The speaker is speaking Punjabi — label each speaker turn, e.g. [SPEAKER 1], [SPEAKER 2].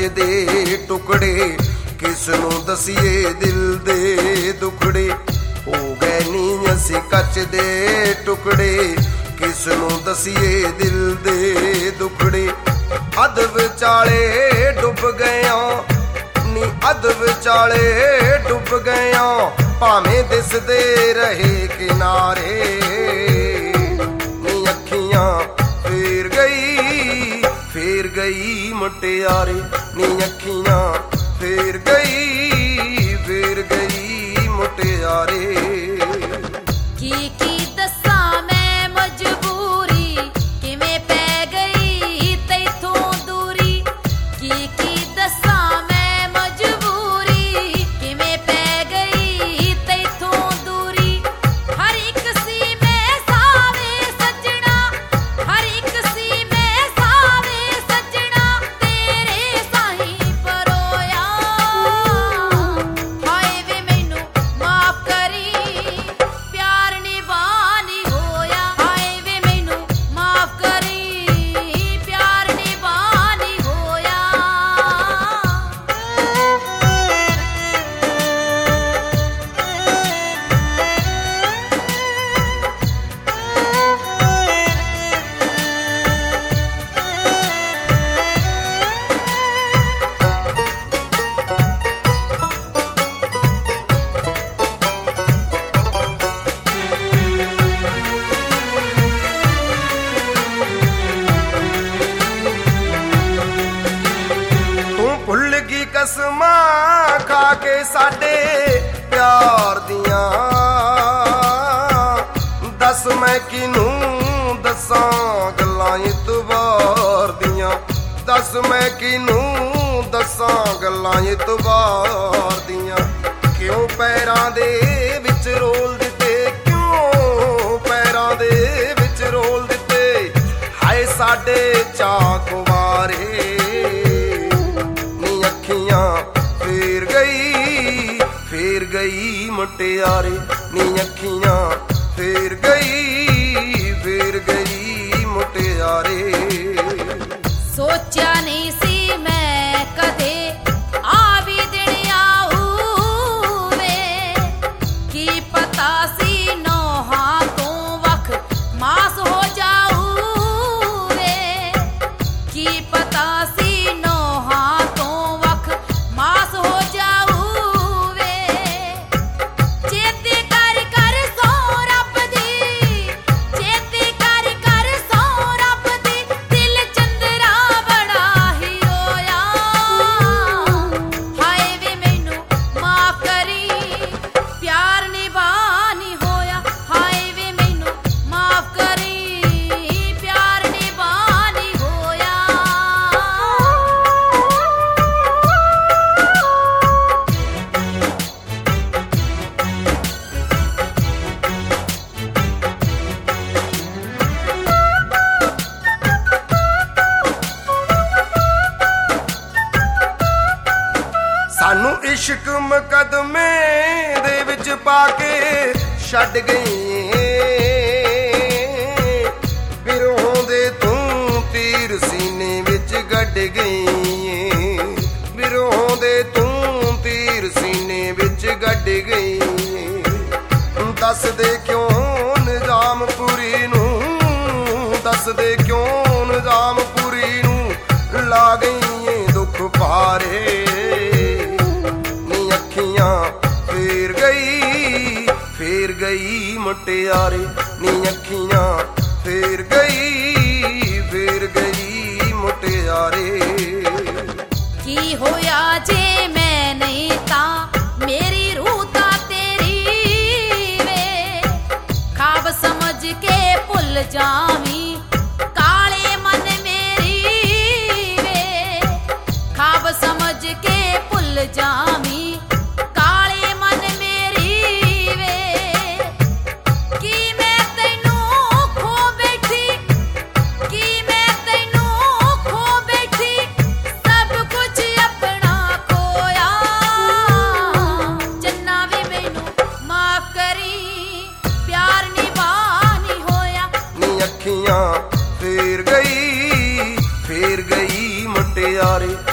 [SPEAKER 1] ਦੇ ਟੁਕੜੇ, ਕਿਸ ਨੂੰ ਦਸੀਏ ਦਿਲ ਦੇ ਦੁਖੜੇ। ਹੋ ਗਏ ਨੀ ਅਸੀਂ ਕੱਚ ਦੇ ਟੁਕੜੇ, ਕਿਸ ਨੂੰ ਦਸੀਏ ਦਿਲ ਦੇ ਦੁਖੜੇ। ਅੱਧ ਵਿਚਾਲੇ ਡੁੱਬ ਗਇਆ ਨੀ, ਅੱਧ ਵਿਚਾਲੇ ਡੁੱਬ ਗਇਆ, ਭਾਵੇਂ ਦਿਸਦੇ ਰਹੇ ਕਿਨਾਰੇ। ਨੀ ਅੱਖੀਆਂ ਫੇਰ ਗਈ ਮੁਟਿਆਰੇ, ਨੀ ਅੱਖੀਆਂ ਫੇਰ ਗਈ ਮੁਟਿਆਰੇ।
[SPEAKER 2] ਕੀ ਦੱਸਾਂ ਮੈਂ ਮਜਬੂਰੀ, ਕਿਵੇਂ ਪੈ ਗਈ ਤੈਥੋਂ ਦੂਰੀ। ਕੀ ਦੱਸਾਂ ਮੈਂ ਮਜਬੂਰੀ, ਕਿਵੇਂ ਪੈ ਗਈ ਤੈਥੋਂ ਦੂਰੀ। ਹਰ ਇੱਕ ਸੀ ਮੈਂ ਸਾਵੇ ਸੱਜਣਾ, ਹਰ ਇੱਕ ਸੀ ਮੈਂ ਸਾਵੇ ਸੱਜਣਾ, ਤੇਰੇ ਸਾਹੀਂ ਪਰੋਇਆ। ਹਾਏ ਵੇ ਮੈਨੂੰ ਮਾਫ ਕਰੀ, ਪਿਆਰ ਨਿਭਾ ਨੀ ਹੋਇਆ। ਹਾਏ ਵੇ ਮੈਨੂੰ ਮਾਫ ਕਰੀ, ਪਿਆਰ ਨਿਭਾ ਨੀ ਹੋਇਆ।
[SPEAKER 1] ਤੂੰ ਭੁੱਲ ਗਈ ਕਸਮਾਂ ਖਾ ਕੇ ਸਾਡੇ ਪਿਆਰ ਦੀਆਂ, ਦੱਸ ਮੈਂ ਕਿਹਨੂੰ ਦੱਸਾਂ ਗੱਲਾਂ ਇਤਬਾਰ ਦੀਆਂ। ਦੱਸ ਮੈਂ ਕਿਹਨੂੰ ਦੱਸਾਂ ਗੱਲਾਂ ਇਤਬਾਰ ਦੀਆਂ। ਕਿਉਂ ਪੈਰਾਂ ਦੇ ਵਿੱਚ ਰੋਲ ਦਿੱਤੇ, ਕਿਉਂ ਪੈਰਾਂ ਦੇ ਵਿੱਚ ਰੋਲ ਦਿੱਤੇ, ਹਾਏ ਸਾਡੇ ਚਾਅ ਕੁਵਾਰੇ। ਨੀ ਅੱਖੀਆਂ ਫੇਰ ਗਈ ਮੁਟਿਆਰੇ, ਨੀ ਅੱਖੀਆਂ ਫੇਰ ਗਈ ਮੁਟਿਆਰੇ।
[SPEAKER 2] ਸੋਚਿਆ ਨਹੀਂ ਸੀ ਮੈਂ ਕਦੇ ਆ ਵੀ ਦਿਨ ਆਊ ਵੇ, ਕੀ ਪਤਾ ਸੀ ਨੋਹਾਂ ਤੋਂ ਵੱਖ ਮਾਸ ਹੋ ਜਾਊ ਵੇ। ਕੀ ਪਤਾ ਸੀ ਨੋਹਾਂ ਤੋਂ ਵੱਖ ਮਾਸ ਹੋ ਜਾਊ ਵੇ। ਚੇਤੇ ਕਰ ਸੌ ਰੱਬ ਦੀ, ਚੇਤੇ ਕਰ ਸੌ ਰੱਬ ਦੀ, ਦਿਲ ਚੰਦਰਾ ਬੜਾ ਹੀ ਰੋਇਆ। ਹਾਏ ਵੇ ਮੈਨੂੰ ਮਾਫ ਕਰੀ, ਪਿਆਰ ਨਿਭਾ ਨੀ ਹੋਇਆ। ਹਾਏ ਵੇ ਮੈਨੂੰ ਮਾਫ ਕਰੀ, ਪਿਆਰ ਨਿਭਾ ਨੀ ਹੋਇਆ।
[SPEAKER 1] ਸਾਨੂੰ ਇਸ਼ਕ ਮੁਕੱਦਮੇ ਦੇ ਵਿੱਚ ਪਾ ਕੇ ਛੱਡ ਗਈ। ਬਿਰਹੋਂ ਦੇ ਤੂੰ ਤੀਰ ਸੀਨੇ ਵਿੱਚ ਗੱਡ ਗਈ। ਬਿਰਹੋਂ ਦੇ ਤੂੰ ਤੀਰ ਸੀਨੇ ਵਿੱਚ ਗੱਡ ਗਈ। ਦੱਸ ਦੇ ਕਿਉਂ ਨਿਜ਼ਾਮਪੁਰੀ ਨੂੰ, ਦੱਸ ਦੇ ਕਿਉਂ ਨਿਜ਼ਾਮਪੁਰੀ ਨੂੰ ਲਾ ਗਈ ਏ ਦੁੱਖ ਭਾਰੇ। ਫੇਰ ਗਈ ਮੁਟਿਆਰੇ, ਨੀ ਅੱਖੀਆਂ ਫੇਰ ਗਈ ਮੁਟਿਆਰੇ।
[SPEAKER 2] ਕੀ ਹੋਇਆ ਜੇ ਮੈਂ ਨਹੀਂ ਤਾਂ ਮੇਰੀ ਰੂਹ ਤਾਂ ਤੇਰੀ ਵੇ। ਖਾਬ ਸਮਝ ਕੇ ਭੁੱਲ ਜਾਵੀਂ ਕਾਲੇ ਮਨ ਮੇਰੀ ਵੇ। ਖਾਬ ਸਮਝ ਕੇ ਭੁੱਲ ਜਾਵੀਂ ਕਾਲੇ ਮਨ ਮੇਰੀ ਵੇ। ਕੀ ਮੈਂ ਤੈਨੂੰ ਖੋ ਬੈਠੀ, ਕੀ ਮੈਂ ਤੈਨੂੰ ਖੋ ਬੈਠੀ, ਸਭ ਕੁਝ ਆਪਣਾ ਖੋਇਆ। ਚੰਨਾ ਵੇ ਮੈਨੂੰ ਮਾਫ ਕਰੀ, ਪਿਆਰ ਨਿਭਾ ਨੀ ਹੋਇਆ।
[SPEAKER 1] ਨੀ ਅੱਖੀਆਂ ਫੇਰ ਗਈ ਮੁਟਿਆਰੇ,